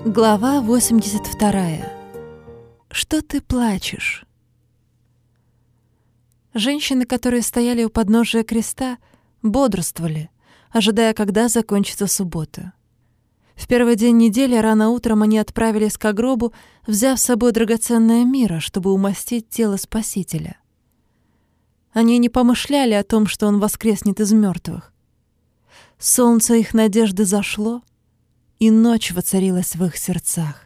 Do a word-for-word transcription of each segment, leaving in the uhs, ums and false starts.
Глава восемьдесят вторая. Что ты плачешь? Женщины, которые стояли у подножия креста, бодрствовали, ожидая, когда закончится суббота. В первый день недели рано утром они отправились к гробу, взяв с собой драгоценное мирра, чтобы умастить тело Спасителя. Они не помышляли о том, что он воскреснет из мертвых. Солнце их надежды зашло, и ночь воцарилась в их сердцах.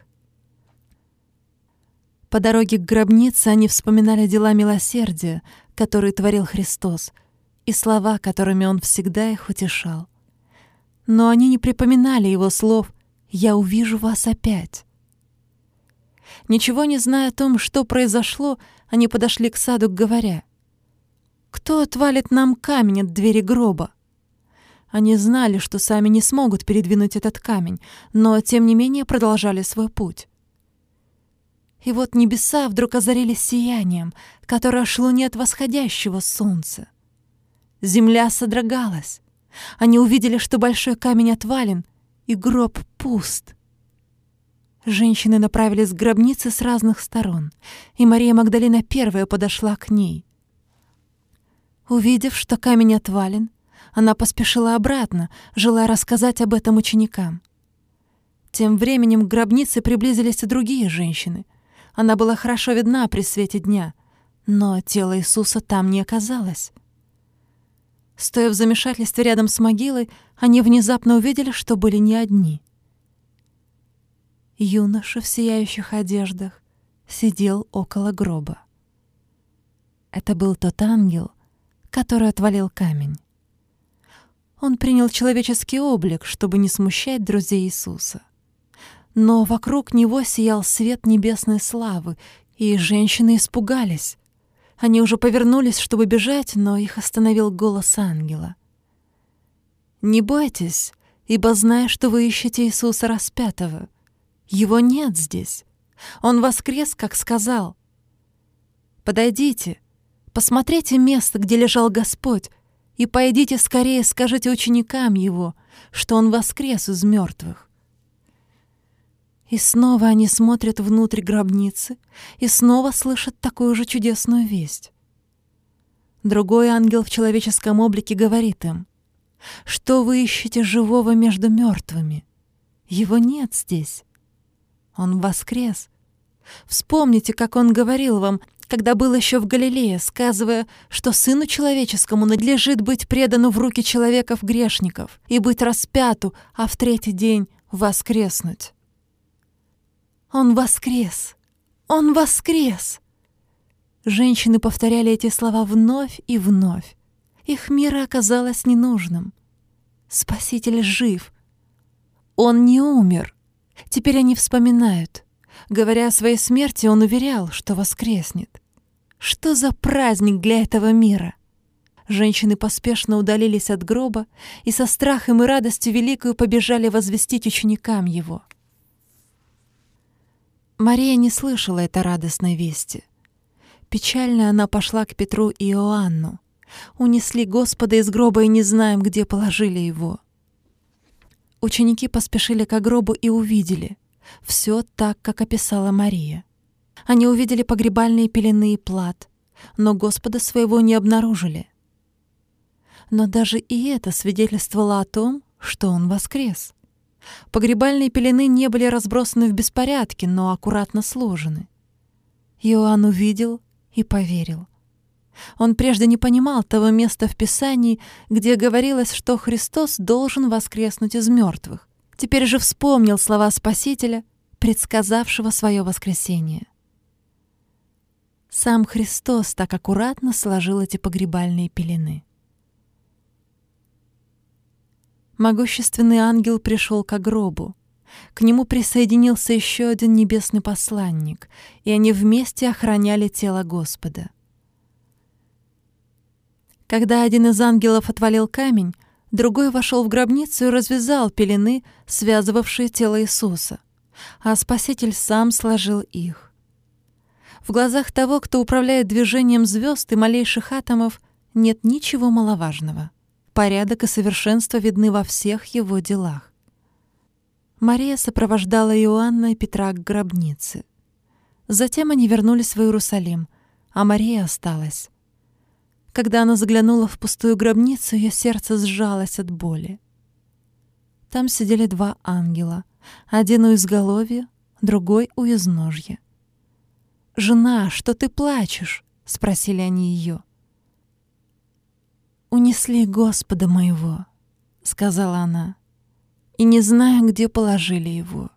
По дороге к гробнице они вспоминали дела милосердия, которые творил Христос, и слова, которыми Он всегда их утешал. Но они не припоминали Его слов «Я увижу вас опять». Ничего не зная о том, что произошло, они подошли к саду, говоря: «Кто отвалит нам камень от двери гроба?» Они знали, что сами не смогут передвинуть этот камень, но, тем не менее, продолжали свой путь. И вот небеса вдруг озарились сиянием, которое шло не от восходящего солнца. Земля содрогалась. Они увидели, что большой камень отвален, и гроб пуст. Женщины направились к гробнице с разных сторон, и Мария Магдалина первая подошла к ней. Увидев, что камень отвален, она поспешила обратно, желая рассказать об этом ученикам. Тем временем к гробнице приблизились и другие женщины. Она была хорошо видна при свете дня, но тело Иисуса там не оказалось. Стоя в замешательстве рядом с могилой, они внезапно увидели, что были не одни. Юноша в сияющих одеждах сидел около гроба. Это был тот ангел, который отвалил камень. Он принял человеческий облик, чтобы не смущать друзей Иисуса. Но вокруг него сиял свет небесной славы, и женщины испугались. Они уже повернулись, чтобы бежать, но их остановил голос ангела. «Не бойтесь, ибо знаю, что вы ищете Иисуса распятого. Его нет здесь. Он воскрес, как сказал. Подойдите, посмотрите место, где лежал Господь, и пойдите скорее, скажите ученикам Его, что Он воскрес из мертвых». И снова они смотрят внутрь гробницы и снова слышат такую же чудесную весть. Другой ангел в человеческом облике говорит им: «Что вы ищете живого между мертвыми? Его нет здесь. Он воскрес. Вспомните, как Он говорил вам, когда был еще в Галилее, сказывая, что Сыну Человеческому надлежит быть предану в руки человеков-грешников и быть распяту, а в третий день воскреснуть». «Он воскрес! Он воскрес!» Женщины повторяли эти слова вновь и вновь. Их мира оказалось ненужным. Спаситель жив. Он не умер. Теперь они вспоминают. Говоря о своей смерти, он уверял, что воскреснет. Что за праздник для этого мира? Женщины поспешно удалились от гроба и со страхом и радостью великою побежали возвестить ученикам его. Мария не слышала этой радостной вести. Печально она пошла к Петру и Иоанну. Унесли Господа из гроба и не знаем, где положили его. Ученики поспешили к гробу и увидели все так, как описала Мария. Они увидели погребальные пелены и плат, но Господа своего не обнаружили. Но даже и это свидетельствовало о том, что Он воскрес. Погребальные пелены не были разбросаны в беспорядке, но аккуратно сложены. Иоанн увидел и поверил. Он прежде не понимал того места в Писании, где говорилось, что Христос должен воскреснуть из мертвых. Теперь же вспомнил слова Спасителя, предсказавшего свое воскресение. Сам Христос так аккуратно сложил эти погребальные пелены. Могущественный ангел пришел к гробу. К нему присоединился еще один небесный посланник, и они вместе охраняли тело Господа. Когда один из ангелов отвалил камень, другой вошел в гробницу и развязал пелены, связывавшие тело Иисуса, а Спаситель сам сложил их. В глазах того, кто управляет движением звезд и малейших атомов, нет ничего маловажного. Порядок и совершенство видны во всех его делах. Мария сопровождала Иоанна и Петра к гробнице. Затем они вернулись в Иерусалим, а Мария осталась. Когда она заглянула в пустую гробницу, ее сердце сжалось от боли. Там сидели два ангела, один у изголовья, другой у изножья. «Жена, что ты плачешь?» — спросили они ее. «Унесли Господа моего», — сказала она, — «и не знаю, где положили его».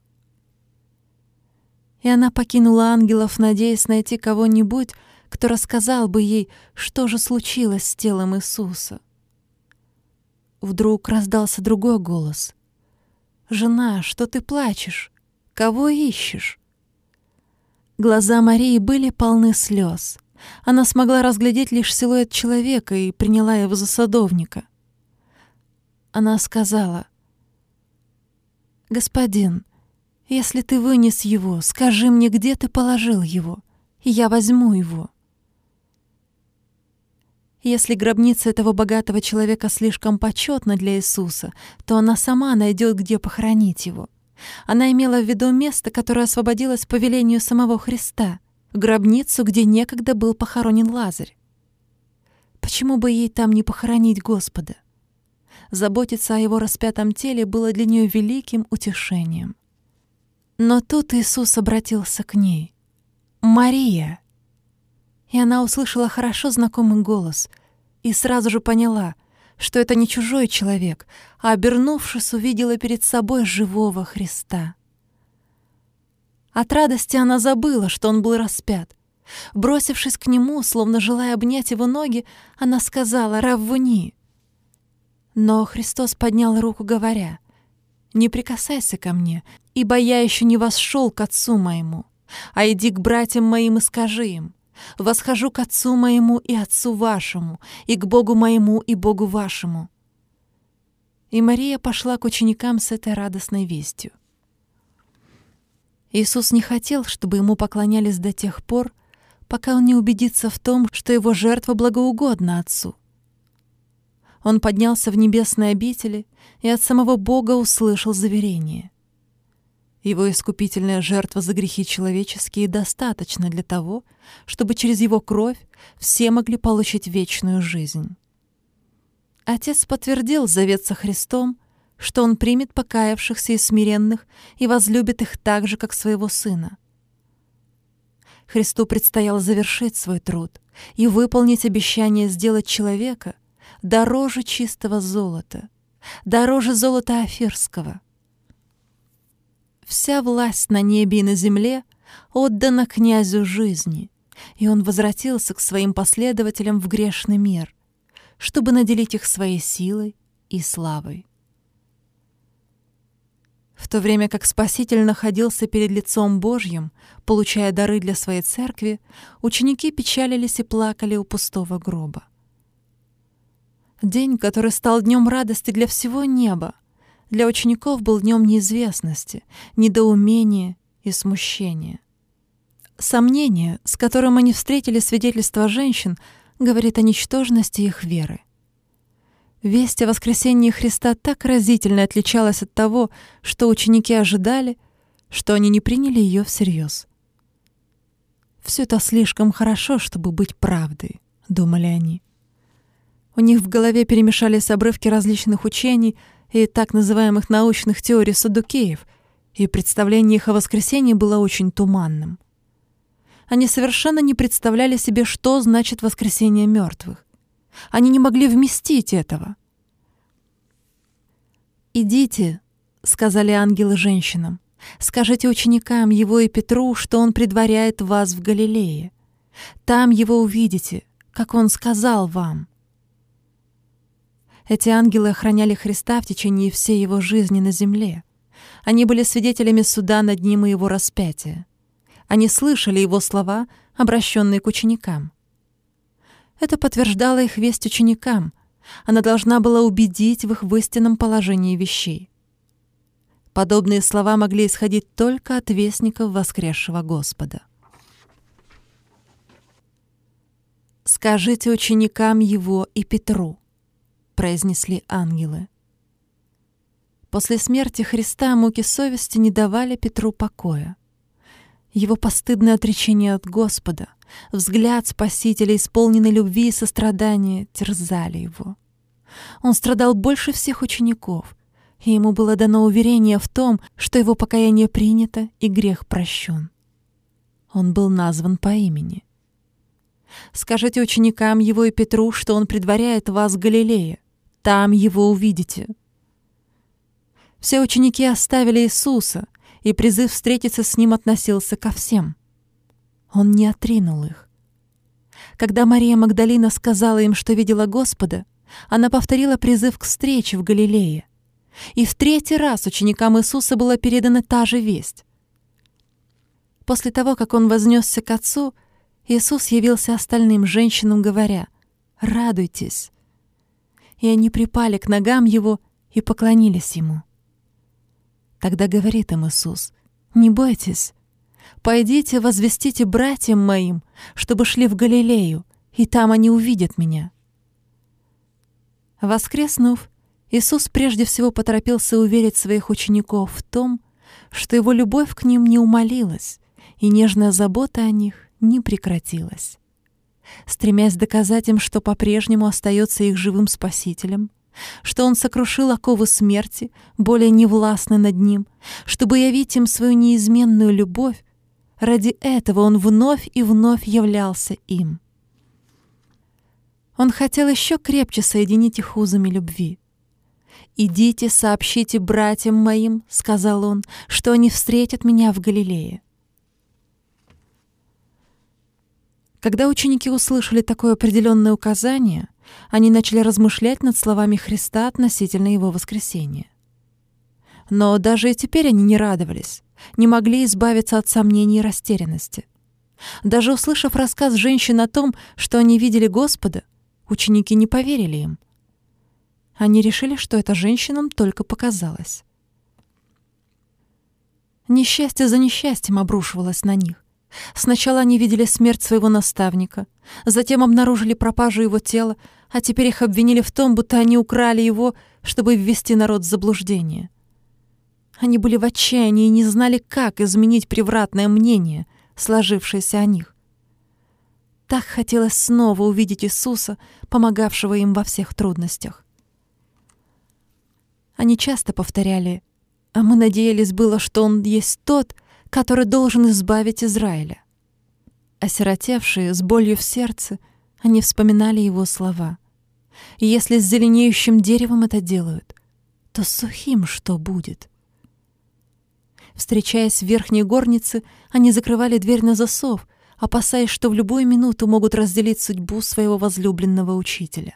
И она покинула ангелов, надеясь найти кого-нибудь, кто рассказал бы ей, что же случилось с телом Иисуса. Вдруг раздался другой голос. «Жена, что ты плачешь? Кого ищешь?» Глаза Марии были полны слез. Она смогла разглядеть лишь силуэт человека и приняла его за садовника. Она сказала: «Господин, если ты вынес его, скажи мне, где ты положил его, и я возьму его». Если гробница этого богатого человека слишком почетна для Иисуса, то она сама найдет, где похоронить его. Она имела в виду место, которое освободилось по велению самого Христа, гробницу, где некогда был похоронен Лазарь. Почему бы ей там не похоронить Господа? Заботиться о его распятом теле было для нее великим утешением. Но тут Иисус обратился к ней: «Мария!» И она услышала хорошо знакомый голос и сразу же поняла, что это не чужой человек, а, обернувшись, увидела перед собой живого Христа. От радости она забыла, что он был распят. Бросившись к нему, словно желая обнять его ноги, она сказала: «Раввуни!» Но Христос поднял руку, говоря: «Не прикасайся ко мне, ибо я еще не восшел к Отцу моему, а иди к братьям моим и скажи им: восхожу к Отцу моему и Отцу вашему, и к Богу моему и Богу вашему». И Мария пошла к ученикам с этой радостной вестью. Иисус не хотел, чтобы ему поклонялись до тех пор, пока он не убедится в том, что его жертва благоугодна Отцу. Он поднялся в небесные обители и от самого Бога услышал заверение: его искупительная жертва за грехи человеческие достаточна для того, чтобы через его кровь все могли получить вечную жизнь. Отец подтвердил завет со Христом, что он примет покаявшихся и смиренных и возлюбит их так же, как своего Сына. Христу предстояло завершить свой труд и выполнить обещание сделать человека дороже чистого золота, дороже золота Офирского. Вся власть на небе и на земле отдана князю жизни, и он возвратился к своим последователям в грешный мир, чтобы наделить их своей силой и славой. В то время как Спаситель находился перед лицом Божьим, получая дары для своей церкви, ученики печалились и плакали у пустого гроба. День, который стал днем радости для всего неба, для учеников был днем неизвестности, недоумения и смущения. Сомнение, с которым они встретили свидетельства женщин, говорит о ничтожности их веры. Весть о воскресении Христа так разительно отличалась от того, что ученики ожидали, что они не приняли ее всерьез. «Все это слишком хорошо, чтобы быть правдой», — думали они. У них в голове перемешались обрывки различных учений и так называемых научных теорий саддукеев, и представление их о воскресении было очень туманным. Они совершенно не представляли себе, что значит воскресение мертвых. Они не могли вместить этого. «Идите», — сказали ангелы женщинам, — «скажите ученикам его и Петру, что он предваряет вас в Галилее. Там его увидите, как он сказал вам». Эти ангелы охраняли Христа в течение всей его жизни на земле. Они были свидетелями суда над ним и его распятия. Они слышали его слова, обращенные к ученикам. Это подтверждало их весть ученикам. Она должна была убедить в их в истинном положении вещей. Подобные слова могли исходить только от вестников воскресшего Господа. «Скажите ученикам его и Петру», — произнесли ангелы. После смерти Христа муки совести не давали Петру покоя. Его постыдное отречение от Господа, взгляд Спасителя, исполненный любви и сострадания, терзали его. Он страдал больше всех учеников, и ему было дано уверение в том, что его покаяние принято и грех прощен. Он был назван по имени. «Скажите ученикам его и Петру, что он предваряет вас в Галилее. Там его увидите». Все ученики оставили Иисуса, и призыв встретиться с ним относился ко всем. Он не отринул их. Когда Мария Магдалина сказала им, что видела Господа, она повторила призыв к встрече в Галилее. И в третий раз ученикам Иисуса была передана та же весть. После того, как он вознесся к Отцу, Иисус явился остальным женщинам, говоря: «Радуйтесь!» И они припали к ногам Его и поклонились Ему. Тогда говорит им Иисус: «Не бойтесь, пойдите, возвестите братьям моим, чтобы шли в Галилею, и там они увидят Меня». Воскреснув, Иисус прежде всего поторопился уверить своих учеников в том, что Его любовь к ним не умалилась, и нежная забота о них не прекратилась. Стремясь доказать им, что по-прежнему остается их живым Спасителем, что Он сокрушил оковы смерти, более не властны над ним, чтобы явить им свою неизменную любовь, ради этого Он вновь и вновь являлся им. Он хотел еще крепче соединить их узами любви. «Идите, сообщите братьям моим, — сказал Он, — что они встретят Меня в Галилее». Когда ученики услышали такое определенное указание, они начали размышлять над словами Христа относительно Его воскресения. Но даже и теперь они не радовались, не могли избавиться от сомнений и растерянности. Даже услышав рассказ женщин о том, что они видели Господа, ученики не поверили им. Они решили, что это женщинам только показалось. Несчастье за несчастьем обрушивалось на них. Сначала они видели смерть своего наставника, затем обнаружили пропажу его тела, а теперь их обвинили в том, будто они украли его, чтобы ввести народ в заблуждение. Они были в отчаянии и не знали, как изменить превратное мнение, сложившееся о них. Так хотелось снова увидеть Иисуса, помогавшего им во всех трудностях. Они часто повторяли: «А мы надеялись было, что Он есть тот, который должен избавить Израиля». Осиротевшие, с болью в сердце, они вспоминали Его слова: «И если с зеленеющим деревом это делают, то с сухим что будет?» Встречаясь в верхней горнице, они закрывали дверь на засов, опасаясь, что в любую минуту могут разделить судьбу своего возлюбленного учителя.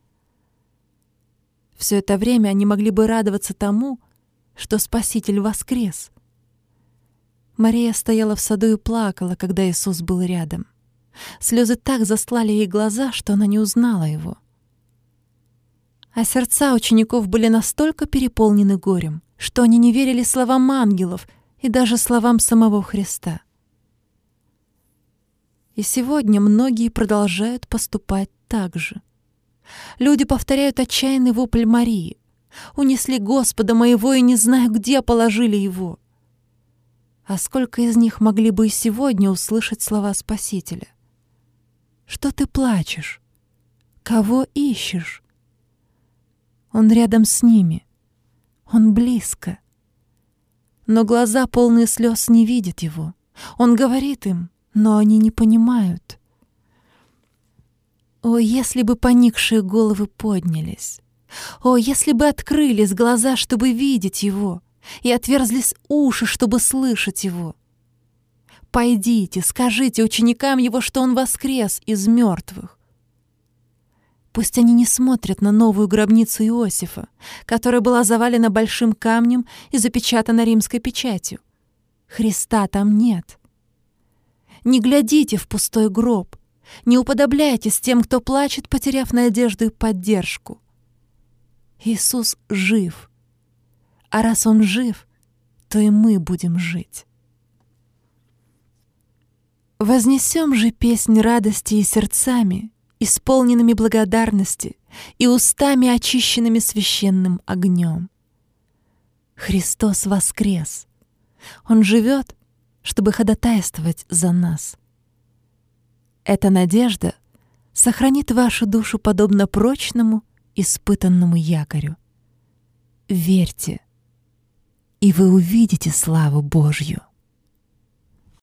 Все это время они могли бы радоваться тому, что Спаситель воскрес. Мария стояла в саду и плакала, когда Иисус был рядом. Слезы так застлали ей глаза, что она не узнала Его. А сердца учеников были настолько переполнены горем, что они не верили словам ангелов и даже словам самого Христа. И сегодня многие продолжают поступать так же. Люди повторяют отчаянный вопль Марии: «Унесли Господа моего, и не знаю, где положили Его». А сколько из них могли бы и сегодня услышать слова Спасителя? «Что ты плачешь? Кого ищешь?» Он рядом с ними. Он близко. Но глаза, полные слез, не видят Его. Он говорит им, но они не понимают. О, если бы поникшие головы поднялись! О, если бы открылись глаза, чтобы видеть Его, и отверзлись уши, чтобы слышать Его! Пойдите, скажите ученикам Его, что Он воскрес из мертвых. Пусть они не смотрят на новую гробницу Иосифа, которая была завалена большим камнем и запечатана римской печатью. Христа там нет. Не глядите в пустой гроб, не уподобляйтесь тем, кто плачет, потеряв надежду и поддержку. Иисус жив, а раз Он жив, то и мы будем жить. Вознесем же песнь радости и сердцами, исполненными благодарности, и устами, очищенными священным огнем. Христос воскрес. Он живет, чтобы ходатайствовать за нас. Эта надежда сохранит вашу душу подобно прочному, испытанному якорю. Верьте, и вы увидите славу Божью.